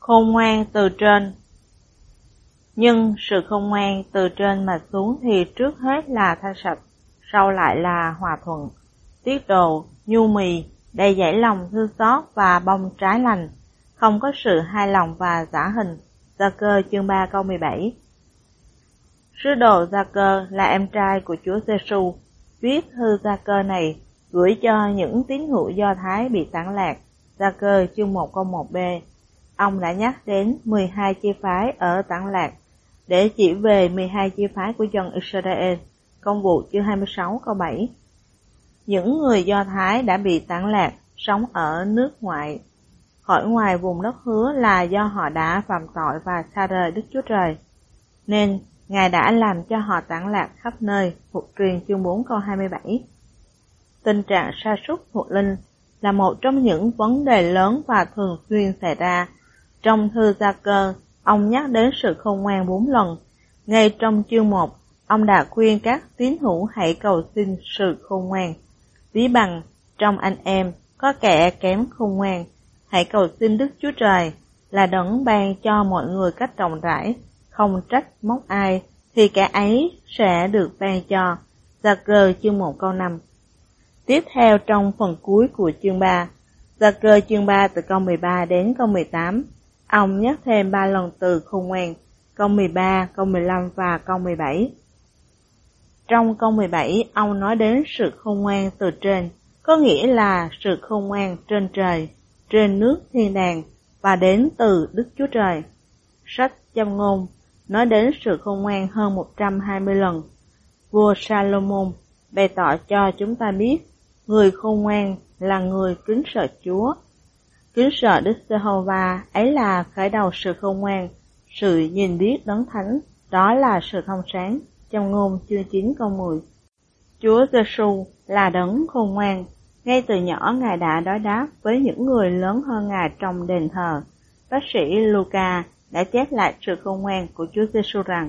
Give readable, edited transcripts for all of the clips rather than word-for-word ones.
khôn ngoan từ trên. Nhưng sự khôn ngoan từ trên mà xuống thì trước hết là thanh sạch, sau lại là hòa thuận, tiết độ, nhu mì, đầy dẫy lòng thương xót và bông trái lành, không có sự hài lòng và giả hình. Gia Cơ chương 3 câu 17. Sứ đồ Gia Cơ là em trai của Chúa Giêsu, viết thư Gia Cơ này gửi cho những tín hữu Do Thái bị tản lạc. Gia Cơ chương 1 câu 1b. Ông đã nhắc đến 12 chi phái ở tản lạc để chỉ về 12 chi phái của dân Israel. Công vụ chương 26 câu 7. Những người Do Thái đã bị tản lạc, sống ở nước ngoại, khỏi ngoài vùng đất hứa là do họ đã phạm tội và xa rời Đức Chúa Trời, nên Ngài đã làm cho họ tản lạc khắp nơi. Thuộc truyền chương 4 câu 27. Tình trạng sa sút thuộc linh là một trong những vấn đề lớn và thường xuyên xảy ra. Trong thư Gia Cơ, ông nhắc đến sự khôn ngoan 4 lần. Ngay trong chương 1, ông đã khuyên các tín hữu hãy cầu xin sự khôn ngoan. Ví bằng trong anh em có kẻ kém khôn ngoan, hãy cầu xin Đức Chúa Trời là đấng ban cho mọi người cách rộng rãi, không trách móc ai, thì kẻ ấy sẽ được ban cho. Gia Cơ chương 1 câu 5. Tiếp theo trong phần cuối của chương 3, Gia Cơ chương 3 từ câu 13 đến câu 18, ông nhắc thêm 3 lần từ khôn ngoan, câu 13, câu 15 và câu 17. Trong câu 17, ông nói đến sự khôn ngoan từ trên, có nghĩa là sự khôn ngoan trên trời, trên nước thiên đàng và đến từ Đức Chúa Trời. Sách Châm ngôn nói đến sự khôn ngoan hơn 120 lần. Vua Salomon bày tỏ cho chúng ta biết, người khôn ngoan là người kính sợ Chúa. Kính sợ Đức Giê-hô-va ấy là khởi đầu sự khôn ngoan, sự nhìn biết đấng thánh, đó là sự thông sáng. Châm ngôn chương 9 câu 10. Chúa Giêsu là đấng khôn ngoan, ngay từ nhỏ Ngài đã đối đáp với những người lớn hơn Ngài trong đền thờ. Bác sĩ Luca đã chép lại sự khôn ngoan của Chúa Giêsu rằng: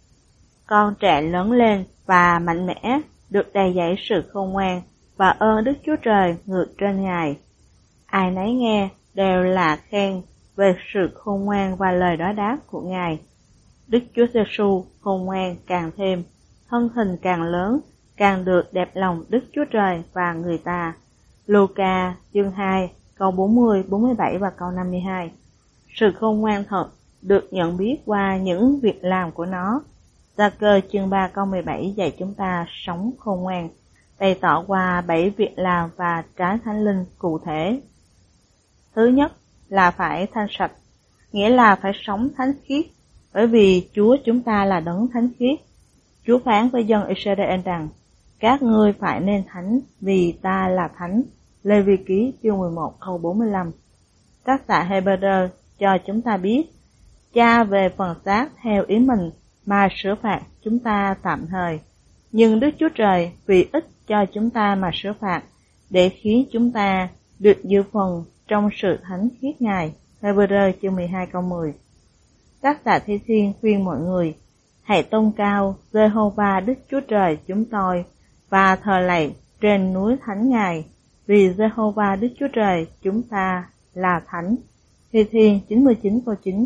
con trẻ lớn lên và mạnh mẽ, được đầy dẫy sự khôn ngoan và ơn Đức Chúa Trời ngự trên Ngài. Ai nấy nghe đều là khen về sự khôn ngoan và lời đối đáp của Ngài. Đức Chúa Giêsu khôn ngoan càng thêm, thân hình càng lớn, càng được đẹp lòng Đức Chúa Trời và người ta. Luca chương 2 câu 40, 47 và câu 52. Sự khôn ngoan thật được nhận biết qua những việc làm của nó. Gia Cơ chương 3 câu 17 dạy chúng ta sống khôn ngoan, bày tỏ qua 7 việc làm và trái thánh linh cụ thể. Thứ nhất là phải thanh sạch, nghĩa là phải sống thánh khiết, bởi vì Chúa chúng ta là đấng thánh khiết. Chúa phán với dân Israel rằng: các ngươi phải nên thánh vì ta là thánh. Lê Vi Ký chương 11 câu 45. Tác giả Hebrew cho chúng ta biết, Cha về phần xác theo ý mình mà sửa phạt chúng ta tạm thời, nhưng Đức Chúa Trời vì ích cho chúng ta mà sửa phạt, để khiến chúng ta được dự phần trong sự thánh khiết Ngài. Hebrew chương 12 câu 10. Tác giả Thi Thiên khuyên mọi người: hãy tôn cao Giê-hô-va Đức Chúa Trời chúng tôi và thờ lạy trên núi thánh Ngài, vì Giê-hô-va Đức Chúa Trời chúng ta là thánh. Thi Thiên 99 câu 9.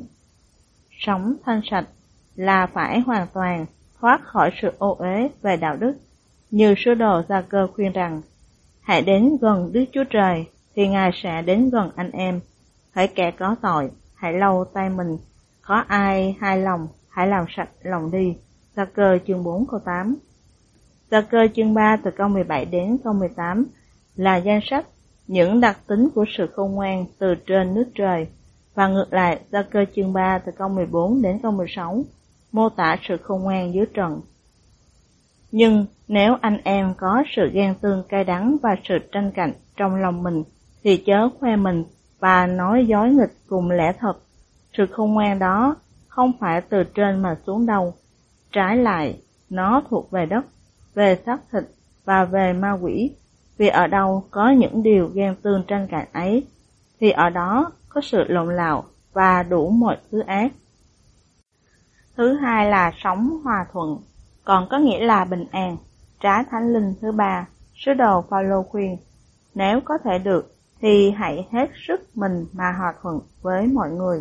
Sống thanh sạch là phải hoàn toàn thoát khỏi sự ô uế về đạo đức, như sứ đồ Gia Cơ khuyên rằng: hãy đến gần Đức Chúa Trời thì Ngài sẽ đến gần anh em. Hỡi kẻ có tội, hãy lau tay mình, có ai hài lòng, hãy làm sạch lòng đi. Gia Cơ chương 4 câu 8. Gia Cơ chương 3 từ câu 17 đến câu 18 là danh sách những đặc tính của sự khôn ngoan từ trên nước trời, và ngược lại Gia Cơ chương 3 từ câu 14 đến câu 16 mô tả sự khôn ngoan dưới trần. Nhưng nếu anh em có sự ghen tương cay đắng và sự tranh cạnh trong lòng mình, thì chớ khoe mình và nói dối nghịch cùng lẽ thật. Sự khôn ngoan đó không phải từ trên mà xuống đâu, trái lại nó thuộc về đất, về xác thịt và về ma quỷ. Vì ở đâu có những điều ghen tương tranh cãi ấy, thì ở đó có sự lộn lạo và đủ mọi thứ ác. Thứ hai là sống hòa thuận, còn có nghĩa là bình an. Trái thánh linh thứ ba, sứ đồ Phaolô khuyên: nếu có thể được thì hãy hết sức mình mà hòa thuận với mọi người.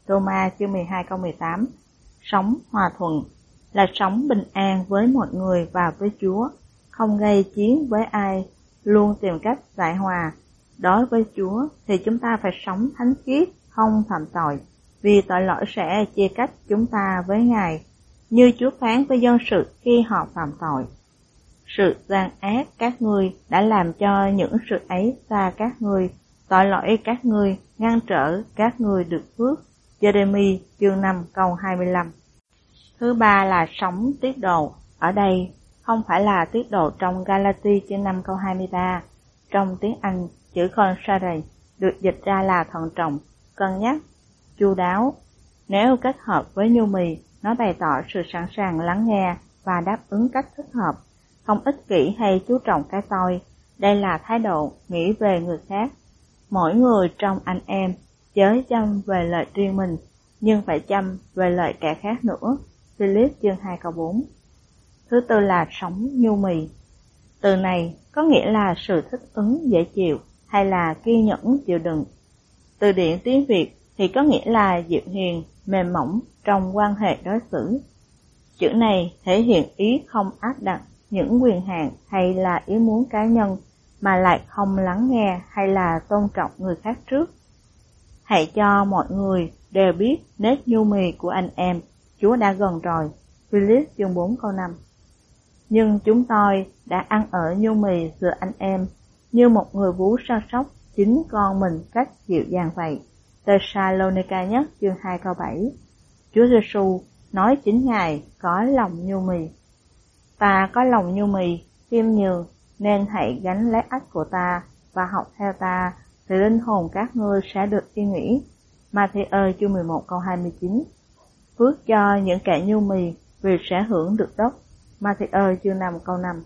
Roma chương 12 câu 18. Sống hòa thuận là sống bình an với mọi người và với Chúa, không gây chiến với ai, luôn tìm cách giải hòa. Đối với Chúa thì chúng ta phải sống thánh khiết, không phạm tội, vì tội lỗi sẽ chia cách chúng ta với Ngài, như Chúa phán với dân sự khi họ phạm tội. Sự gian ác các ngươi đã làm cho những sự ấy xa các ngươi, tội lỗi các ngươi ngăn trở các ngươi được phước. Giê-rê-mi chương 5 câu 25. Thứ ba là sống tiết độ. Ở đây không phải là tiết độ trong Ga-la-ti chương 5 câu 23. Trong tiếng Anh, chữ considerate được dịch ra là thận trọng, cân nhắc, chu đáo. Nếu kết hợp với nhu mì, nó bày tỏ sự sẵn sàng lắng nghe và đáp ứng cách thích hợp, không ích kỷ hay chú trọng cái tôi. Đây là thái độ nghĩ về người khác. Mỗi người trong anh em chớ chăm về lợi riêng mình, nhưng phải chăm về lợi kẻ khác nữa. Philip chương 2 câu 4. Thứ tư là sống nhu mì. Từ này có nghĩa là sự thích ứng dễ chịu hay là kiên nhẫn chịu đựng. Từ điển tiếng Việt thì có nghĩa là dịu hiền, mềm mỏng trong quan hệ đối xử. Chữ này thể hiện ý không áp đặt những quyền hạn hay là ý muốn cá nhân, mà lại không lắng nghe hay là tôn trọng người khác trước. Hãy cho mọi người đều biết nết nhu mì của anh em, Chúa đã gần rồi. Philip chương 4 câu 5. Nhưng chúng tôi đã ăn ở nhu mì giữa anh em, như một người vú săn sóc chính con mình cách dịu dàng vậy. Thessalonica nhất chương 2 câu 7. Chúa Giêsu nói chính Ngài có lòng nhu mì. Ta có lòng nhu mì, khiêm nhường, nên hãy gánh lấy ách của ta và học theo ta, thì linh hồn các ngươi sẽ được yên nghỉ. Ma-thi-ơ chương 11 câu 29. Phước cho những kẻ nhu mì, vì sẽ hưởng được đất. Ma-thi-ơ chương 5 câu 5.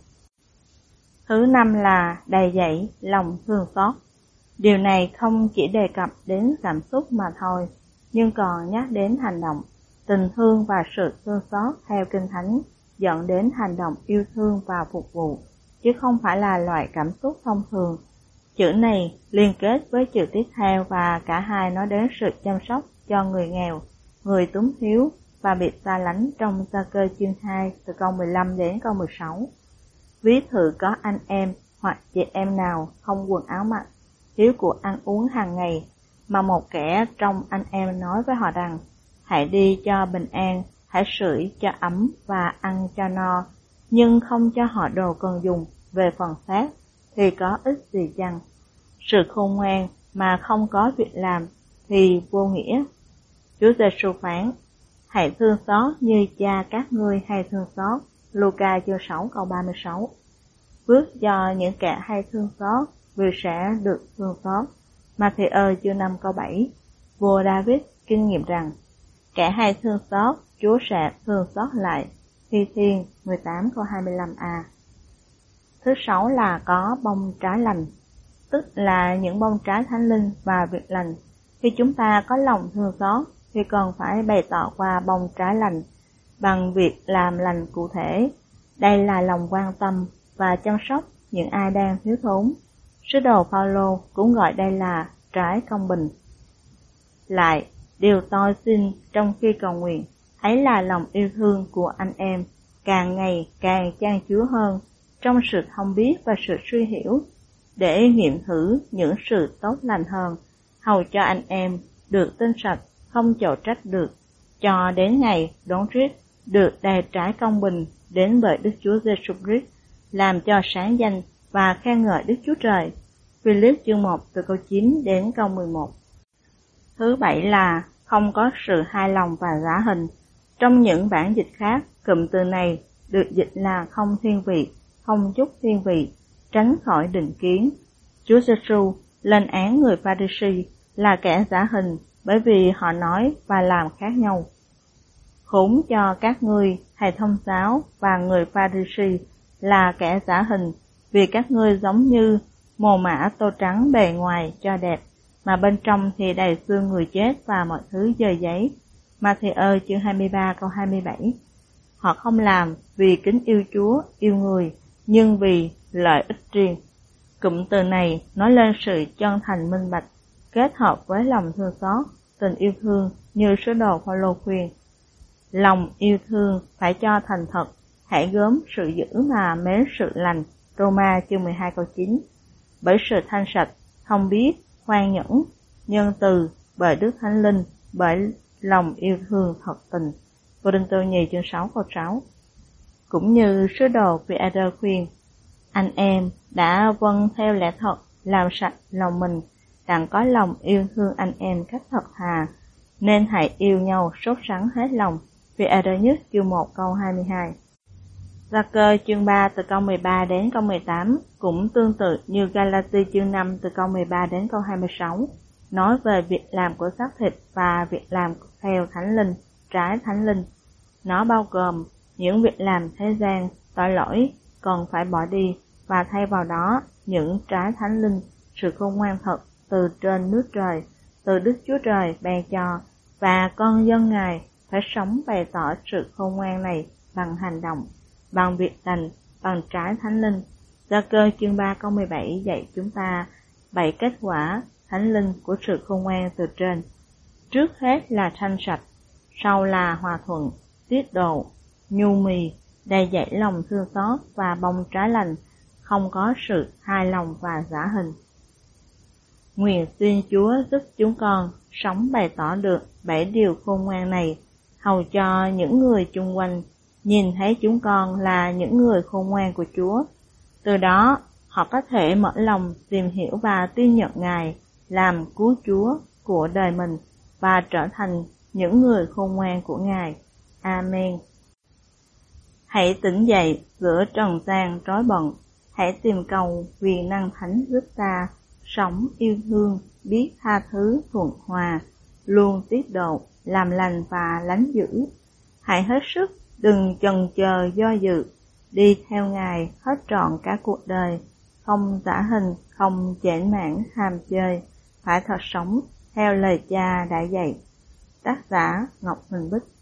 Thứ năm là đầy dẫy lòng thương xót. Điều này không chỉ đề cập đến cảm xúc mà thôi, nhưng còn nhắc đến hành động, tình thương và sự thương xót theo Kinh Thánh, dẫn đến hành động yêu thương và phục vụ, chứ không phải là loại cảm xúc thông thường. Chữ này liên kết với chữ tiếp theo và cả hai nói đến sự chăm sóc cho người nghèo, người túng thiếu và bị xa lánh trong Gia-cơ chương 2 từ câu 15 đến câu 16. Ví thử có anh em hoặc chị em nào không quần áo mặc, thiếu của ăn uống hàng ngày, mà một kẻ trong anh em nói với họ rằng, hãy đi cho bình an, hãy sưởi cho ấm và ăn cho no, nhưng không cho họ đồ cần dùng về phần xác, thì có ích gì chăng? Sự khôn ngoan mà không có việc làm thì vô nghĩa. Chúa Giêsu phán, hãy thương xót như cha các ngươi hay thương xót. Luca chương 6 câu 36. Phước cho những kẻ hay thương xót, vì sẽ được thương xót. Ma-thi-ơ chương 5 câu 7. Vua David kinh nghiệm rằng, kẻ hay thương xót, Chúa sẽ thương xót lại. Thi Thiên 18 câu 25a. Thứ sáu là có bông trái lành, tức là những bông trái thánh linh và việc lành. Khi chúng ta có lòng thương xót, thì còn phải bày tỏ qua bông trái lành bằng việc làm lành cụ thể. Đây là lòng quan tâm và chăm sóc những ai đang thiếu thốn. Sứ đồ Phaolô cũng gọi đây là trái công bình. Lại, điều tôi xin trong khi cầu nguyện, ấy là lòng yêu thương của anh em càng ngày càng chan chứa hơn trong sự thông biết và sự suy hiểu, để nghiệm thử những sự tốt lành hơn, hầu cho anh em được tinh sạch, không chầu trách được, cho đến ngày đón Christ được đầy trái công bình đến bởi Đức Chúa Giêsu Christ, làm cho sáng danh và khen ngợi Đức Chúa Trời. Philip chương 1 từ câu 9 đến câu 11. Thứ bảy là không có sự hài lòng và giả hình. Trong những bản dịch khác, cụm từ này được dịch là không thiên vị, không chút thiên vị, tránh khỏi định kiến. Chúa Giêsu lên án người Pha-ri-si là kẻ giả hình, bởi vì họ nói và làm khác nhau. Khốn cho các ngươi thầy thông giáo và người Pha-ri-si là kẻ giả hình, vì các ngươi giống như mồ mả tô trắng bề ngoài cho đẹp, mà bên trong thì đầy xương người chết và mọi thứ dơ giấy. Ma-thi-ơ chương 23 câu 27. Họ không làm vì kính yêu Chúa, yêu người, nhưng vì lợi ích riêng. Cụm từ này nói lên sự chân thành minh bạch, kết hợp với lòng thương xót, tình yêu thương như sứ đồ Phaolô khuyên. Lòng yêu thương phải cho thành thật, hãy gớm sự dữ mà mến sự lành. Roma chương 12 câu 9. Bởi sự thanh sạch, thông biết, khoan nhẫn, nhân từ, bởi Đức Thánh Linh, bởi lòng yêu thương thật tình. Cô-rinh-tô nhì chương 6 câu 6. Cũng như sứ đồ Phi-e-rơ khuyên, anh em đã vâng theo lẽ thật, làm sạch lòng mình, đặng có lòng yêu thương anh em cách thật thà, nên hãy yêu nhau sốt sắng hết lòng. Phi-e-rơ nhất chương 1 câu 22. Gia-cơ chương 3 từ câu 13 đến câu 18 cũng tương tự như Ga-la-ti chương 5 từ câu 13 đến câu 26, nói về việc làm của xác thịt và việc làm theo Thánh Linh, trái Thánh Linh. Nó bao gồm những việc làm thế gian, tội lỗi, cần phải bỏ đi, và thay vào đó những trái Thánh Linh, sự khôn ngoan thật từ trên nước trời, từ Đức Chúa Trời ban cho, và con dân Ngài phải sống bày tỏ sự khôn ngoan này bằng hành động, bằng việc lành, bằng trái Thánh Linh. Gia-cơ chương 3 câu 17 dạy chúng ta 7 kết quả Thánh Linh của sự khôn ngoan từ trên. Trước hết là thanh sạch, sau là hòa thuận, tiết độ, nhu mì, đầy dẫy lòng thương xót và bông trái lành, không có sự hài lòng và giả hình. Nguyện xin Chúa giúp chúng con sống bày tỏ được 7 điều khôn ngoan này, hầu cho những người chung quanh nhìn thấy chúng con là những người khôn ngoan của Chúa. Từ đó, họ có thể mở lòng tìm hiểu và tin nhận Ngài làm cứu Chúa của đời mình và trở thành những người khôn ngoan của Ngài. Amen. Hãy tỉnh dậy giữa trần gian rối bận, hãy tìm cầu quyền năng thánh giúp ta sống yêu thương, biết tha thứ thuận hòa, luôn tiết độ, làm lành và lánh dữ. Hãy hết sức, đừng chần chờ do dự, đi theo Ngài hết trọn cả cuộc đời, không giả hình, không chểnh mãn ham chơi, phải thật sống theo lời Cha đã dạy. Tác giả Ngọc Huỳnh Bích.